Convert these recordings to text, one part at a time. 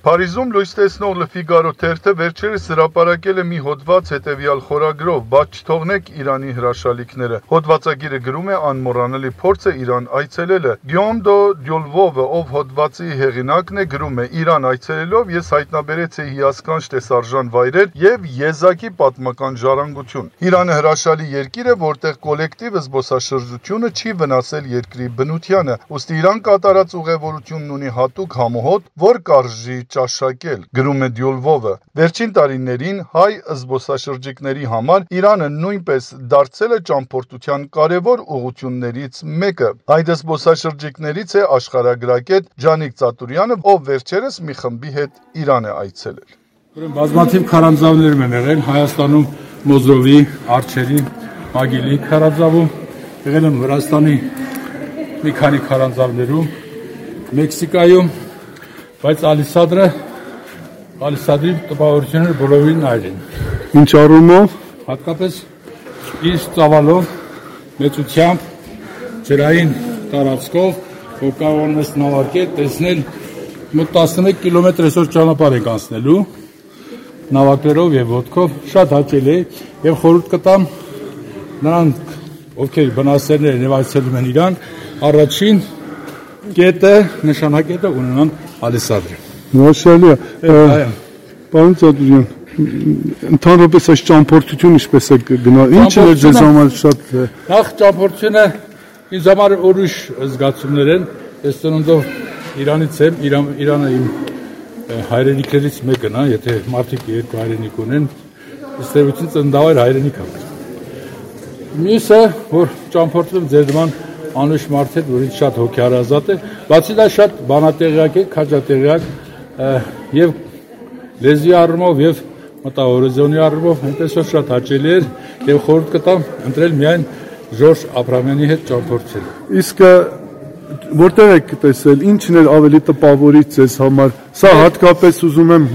Փարիզում լույս տեսնող Le Figaro թերթը վերջերս հրապարակել է մի հոդված հետևյալ խորագրով. «Բաց չթողնեք Իրանի հրաշալիքները»։ Հոդվածագիրը գրում է անմոռանալի փորձ է Իրան այցելելը։ Guillaume de Diolvove, ով հոդվածի հեղինակն է, գրում է. «Իրան այցելելով ես հայտնաբերեցի հիասքանչ տեսարժան վայրեր եւ եզակի պատմական ժառանգություն։ Իրանը հրաշալի երկիր է, որտեղ կոլեկտիվ զբոսաշրջությունը չի վնասել երկրի բնությանը, ուստի Իրան կատարած ուղևորությունն ունի հատուկ համոհոտ, որ կարժի ճաշակել», գրում է Դյոլվովը։ Վերջին տարիներին հայ զբոսաշրջիկների համար Իրանը նույնպես դարձել է ճամփորդության կարևոր ուղղություններից մեկը։ Այդ զբոսաշրջիկներից է աշխարհագրագետ Ջանիկ Ծատուրյանը, ով վերջերս մի խմբի հետ Իրան է այցելել։ Բազմաթիվ քարանձավներ են եղել Հայաստանում, Մոզովի, Արջերի, Մագիլի քարանձավում, եղել եմ Վրաստանի մի քանի քարանձավներում, Մեքսիկայում, բայց Ալիսադրի տպավորությունները բոլորին այլ են։ Ինչ առումով։ Հատկապես իր ծավալով, մեծությամբ, ջրային տարածքով, որ կարողանում ես նավարկել, տեսնել մոտ 11 կիլոմետր այսօր ճանապարհ ենք անցնելու, նավակներով եւ ոտքով, շատ հաճելի է եւ խորհուրդ կտամ նրանք, ովքեր բնասերներ են եւ այցելում են Իրան, առաջին կետը, նշանակետը ունենան Ալիսադրը։ Հրաշալի է։ Պարոն Ծատուրյան, ընդհանրապես այս ճամփորդությունը ինչպես է գնալ։ Ինչն է ձեզ համար շատ։ Նախ ճամփորդությունը ինձ համար ուրիշ զգացումներ են, ես ծնունդով Իրանից եմ, Իրանը իմ հայրենիքներից մեկն է, եթե մարդիկ երկու հայրենիք ունեն, ըստերություն ծննդավայր հայրենիք է։ Մյուսը, որ ճամփորդում ձեր նման անուշ մարդ է, որ ինձ շատ հոգեհարազատ է, բացի դա շատ բանատեղյակ է, քաջատեղյակ եւ լեզվի առումով եւ մտահորիզոնի առումով այնպես որ շատ հաճելի էր եւ խորհուրդ կտամ ընտրել միայն Ժորժ Աբրամյանի հետ ճամփորդել։ Իսկ որտեղ եք տեսել, ինչն էր ավելի տպավորիչ ձեզ համար։ Սա հատկապես ուզում եմ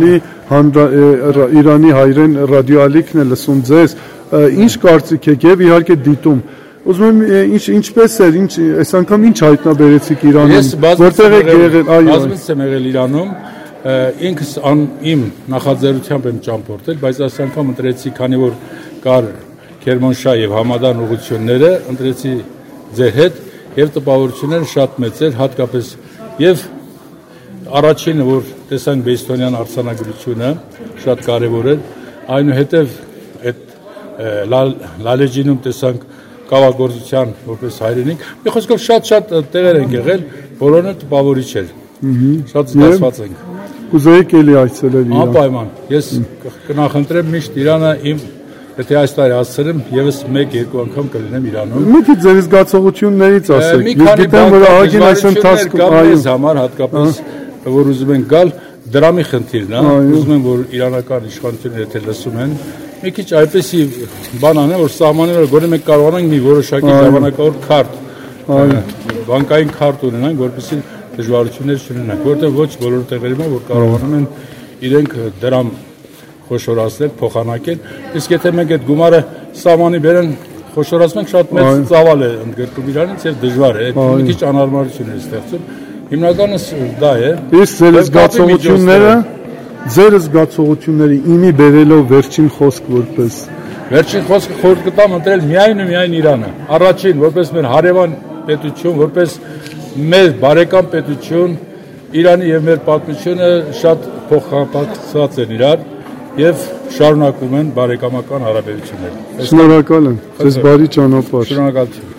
Իրանի հայրեն ռադիոալիքն է լսում ձեզ, ինչ կարծիք եք եւ իհարկե դիտում։ Ուզում եմ ինչպես էր, այս անգամ ինչ հայտնաբերեցիք Իրանում, որտեղ եք եղել, այո։ Բազմից եմ եղել Իրանում, ինքս իմ նախաձեռնությամբ եմ ճամփորդել, բայց այս անգամ ընտրեցի, քանի որ կար Քերմանշահ եւ Համադան ուղղությունները, ընտրեցի ձեր հետ եւ տպավորությունները շատ մեծ էր, հատկապես եւ առաջինը, որ տեսանք Բեյստոնյան արձանագրությունը, շատ կարեւոր էր, այնուհետեւ այդ Լալեջինում տեսանք կավագործության որպես հայրենիք։ Մի խոսքով շատ տեղեր են եղել, բոլորը տպավորիչ էր։ Շատ զգացված ենք։ Կուզեիք էլի այցելել Իրան։ Անպայման։ Ես կնախընտրեմ միշտ Իրանը իմ, եթե այս տարի հասցրեմ, եւս 1-2 անգամ կլինեմ Իրանում։ Մի քիչ ձեր զգացողություններից ասեք։ Ես գիտեմ, որ ահագին այս ընթացքում այո համար հատկապես որ ուզում են գալ դրամի խնդիրն է, ուզում են որ իրանական իշխանությունները եթե լսում են մի քիչ այդպեսի բան անեն, որ սահմանները գոնե մենք կարողանանք մի որոշակի ժամանակավոր քարտ, բանկային քարտ ունենանք, որպեսզի դժվարություններ չունենանք, որտեղ ոչ բոլոր տեղերում որ կարողանում են իրենք դրամ խոշորացնել, փոխանակել, իսկ եթե մենք այդ գումարը սահմանի բերեն խոշորացնենք, շատ մեծ ծավալ է ընդգրկում Իրանից եւ դժվար է, մի քիչ անհարմարություն է ստեղծում։ Հիմնականս դա է։ Իսկ ձեր զգացողությունները իմի բերելով վերջին խոսք որպես վերջին խոսքը խորհուրդ կտամ ընտրել միայն ու միայն Իրանը։ Առաջին որպես մեր հարևան պետություն, որպես մեր բարեկամ պետություն, Իրանի եւ մեր պատմությունը շատ փոխհատուցված են իրար եւ շարունակում են բարեկամական հարաբերություններ։ Շնորհակալ եմ։ Ձեզ բարի ճանապարհ։ Շնորհակալություն։